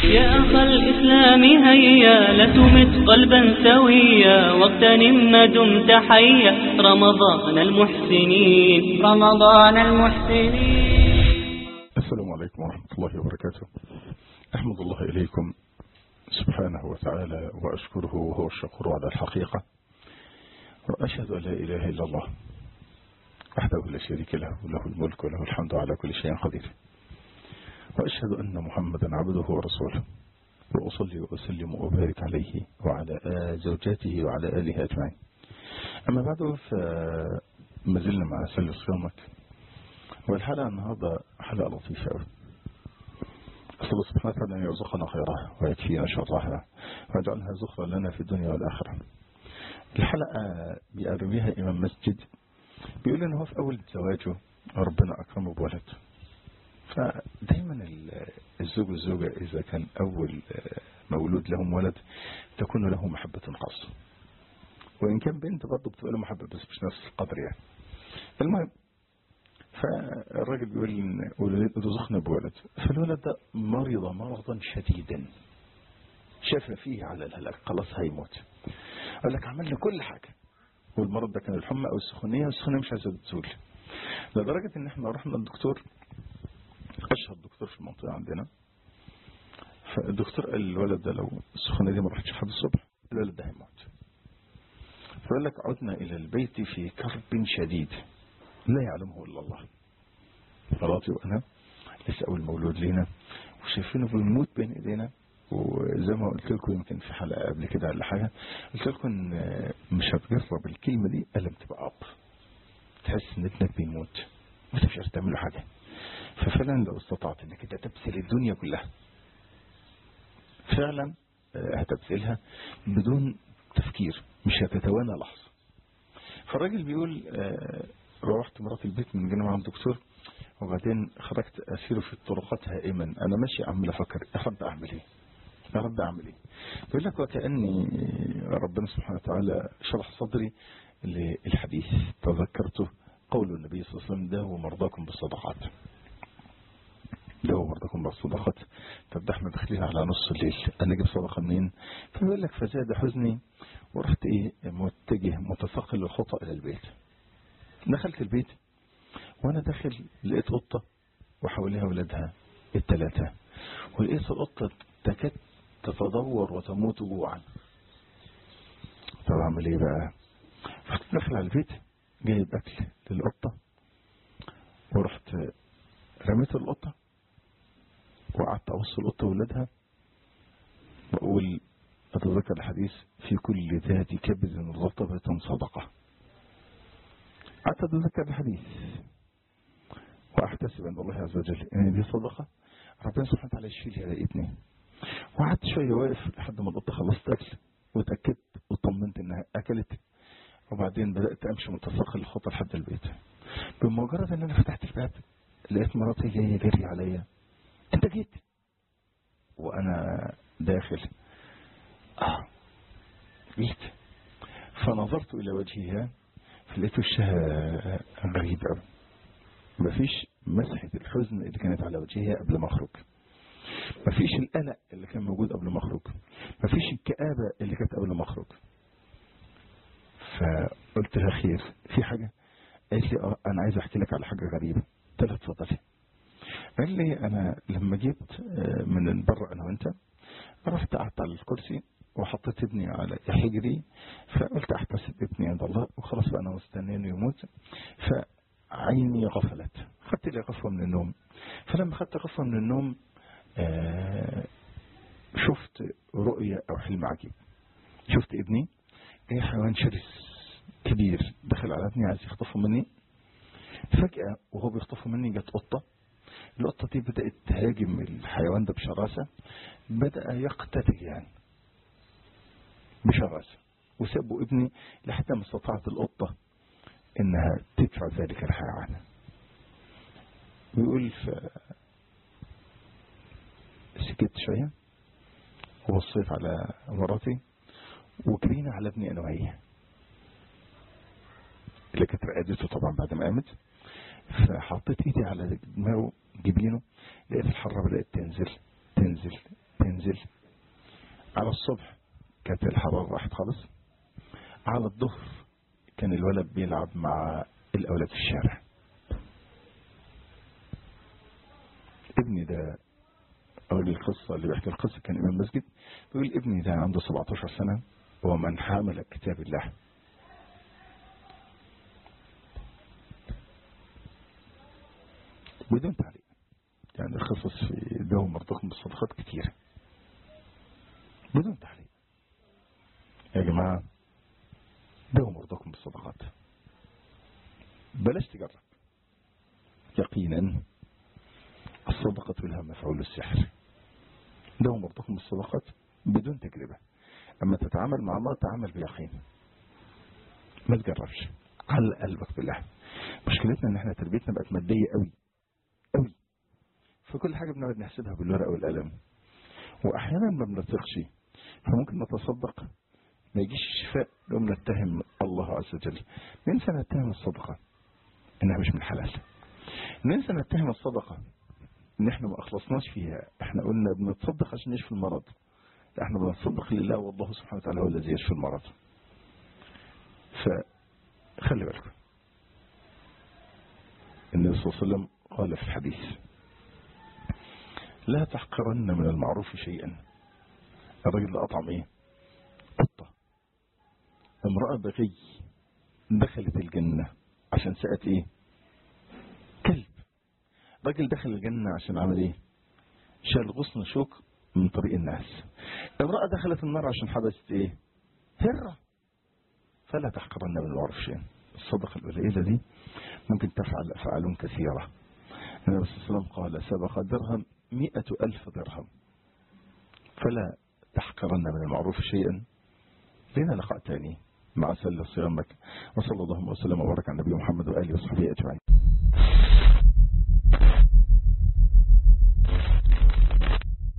يا أخ الإسلام هيا لا تمت قلبا سويا واغتنم ما دمت حيا رمضان المحسنين رمضان المحسنين. السلام عليكم ورحمة الله وبركاته. أحمد الله إليكم سبحانه وتعالى وأشكره وهو الشكور على الحقيقة، وأشهد أن لا إله إلا الله وحده لا شريك له، له الملك وله الحمد على كل شيء قدير، وأشهد أن محمدا عبده ورسوله، وأصلي وأسلم وأبارك عليه وعلى زوجاته وعلى آله أجمعين. أما بعد، فما زلنا مع سل صيامك، والحلقة النهاردة حلقة لطيفة أوي. أسأل الله سبحانه وتعالى أن يرزقنا خيرها ويكفينا شرها ويجعلها زخرا لنا في الدنيا والآخرة. الحلقة بيقربيها إمام مسجد، بيقول إن هو في أول زواجه ربنا أكرمه بولد. فدايما الزوج والزوجة إذا كان أول مولود لهم ولد تكون له محبة خاصة، وإن كان بنت برضه بتبقى له محبة بس مش نفس القدر يعني. المهم، فالراجل بيقول إن رزقنا بولد، فالولد ده مرض مرضا شديدا شاف فيه على الهلاك، خلاص هيموت. قال لك عملنا كل حاجة، والمرض ده كان الحمى أو السخونية، والسخونية مش عايزة تزول، لدرجة إن إحنا رحنا للدكتور، أشهر دكتور في المنطقة عندنا. فالدكتور قال الولد ده لو السخونية دي ما راحتش لحد الصبح الولد ده هيموت. فقال لك عدنا إلى البيت في كرب شديد لا يعلمه إلا الله. مراتي وأنا لسه أول مولود لينا وشايفينه بيموت بين إيدينا، وزي ما قلت لكم يمكن في حلقة قبل كده ولا حاجة، قلت لكم إن مش هتجرب الكلمة دي إلا لما تبقى أب، تحس إن ابنك بيموت وأنت مش عارف تعمل له حاجة. ففعلا لو استطعت إنك أنت تبذل الدنيا كلها فعلا هتبذلها بدون تفكير، مش هتتوانى لحظة. فالراجل بيقول روحت مرات البيت من جنب عند الدكتور، وبعدين خرجت أسير في الطرقات هائما، أنا ماشي عمال أفكر أرد أعمل إيه، أرد أعمل إيه. بيقول لك وكأني ربنا سبحانه وتعالى شرح صدري للحديث، تذكرته قول النبي صلى الله عليه وسلم: داووا مرضاكم بالصدقات، داووا مرضاكم بالصدقات. طب ده احنا داخلين على نص الليل، أنا أجيب صدقة منين؟ فبيقول لك فزاد حزني ورحت متجه متثقل الخطأ إلى البيت. دخلت البيت وانا داخل لقيت قطة وحواليها ولادها الثلاثة، ولقيت القطة تكاد تتدور وتموت جوعا. طب اعمل ايه بقى؟ رحت داخل على البيت جايب اكل للقطة، ورحت رميت القطة وقعدت اوصل القطة وولادها واقول اتذكر الحديث: في كل ذات كبد رطبة صدقة. قعدت اتذكر الحديث واحتسب عند الله عز وجل ان دي صدقه ربنا سبحانه وتعالى يشيلها لقيتني. وقعدت شويه واقف لحد ما القطه خلصت اكل واتاكدت وطمنت انها اكلت، وبعدين بدات امشي متثقل الخطه لحد البيت. بمجرد ان انا فتحت الباب لقيت مراتي جايه جري عليا: انت جيت؟ وانا داخل جيت. فنظرت الى وجهها فلقيت وشها غريب قوي، مفيش مسحة الحزن اللي كانت على وجهها قبل ما اخرج، مفيش القلق اللي كان موجود قبل ما اخرج، مفيش الكآبة اللي كانت قبل ما اخرج. فقلت لها: خير، في حاجة؟ قالت لي: انا عايز احكي لك على حاجة غريبة. قلت لها: اتفضلي. قال لي: انا لما جيت من بره انا وانت، رحت قعدت على الكرسي وحطيت ابني على حجري، فقلت احتسب ابني عند الله وخلاص بقى انا مستنيه انه يموت. عيني غفلت، خدت لي غفوة من النوم. فلما خدت غفوة من النوم شفت رؤية أو حلم عجيب. شفت ابني ايه حيوان شرس كبير دخل على ابني عايز يخطفه مني. فجأة وهو بيخطفه مني جت قطة. القطة دي بدأت تهاجم الحيوان ده بشراسة، بدأ يقتتل يعني بشراسة، وسابوا ابني لحتى ما استطاعت القطة انها تدفع ذلك الحيوان. بيقول سكت شوية وبصيت على مراتي وجرينا على ابني انا وهي اللي كانت رقدته طبعا بعد ما قامت. فحطيت ايدي على دماغه جبينه، لقيت الحرارة بدأت تنزل بينزل، على الصبح كانت الحرارة راحت خالص، على الظهر كان الولد بيلعب مع الأولاد في الشارع. ابني ده أقول القصة، اللي بيحكي القصة كان إمام مسجد، بيقول ابني ده عنده 17 سنة ومن حامل كتاب الله. بدون تعليق، يعني القصص في دوم مرتقم بالصدقات كتيرة بدون تعليق. يا جماعة دوم مرتقم بالصدقات، بلاش تجرب. يقينا الصدقة لها مفعول السحر. دوم مرتقم بالصدقات بدون تجربة. اما تتعامل مع الله تعامل بيقين، ما تجربش، على قلبك بالله. مشكلتنا ان احنا تربيتنا بقت مادية قوي قوي، فكل حاجة بنقعد نحسبها بالورقة والقلم، واحيانا ما بنثقش، فممكن نتصدق ما يجيش الشفاء نقوم نتهم الله عز وجل. ننسى نتهم الصدقة انها مش من حلال، ننسى نتهم الصدقة ان احنا ما اخلصناش فيها. احنا قلنا بنتصدق عشان نشفي المرض، احنا بنتصدق لله والله سبحانه وتعالى هو الذي يشفي المرض. فخلي بالكم، النبي صلى الله عليه وسلم قال في الحديث: لا تحقرن من المعروف شيئا. الرجل اللي أطعم ايه؟ قطة. امرأة بغي دخلت الجنة عشان سأت ايه؟ كلب. راجل دخل الجنة عشان عمل ايه؟ شال غصن شوك من طريق الناس. امرأة دخلت النار عشان حدثت ايه؟ هرة. فلا تحقرن من المعروف شيئا. الصدقة القليلة دي ممكن تفعل أفعال كثيرة. النبي صلى الله عليه وسلم قال: سبق درهم 100,000 درهم. فلا تحقرن من المعروف شيئا. لنا لقاء تاني مع سلة صيامك، وصلى الله وسلم وبارك على النبي محمد وآله وصحبه أجمعين.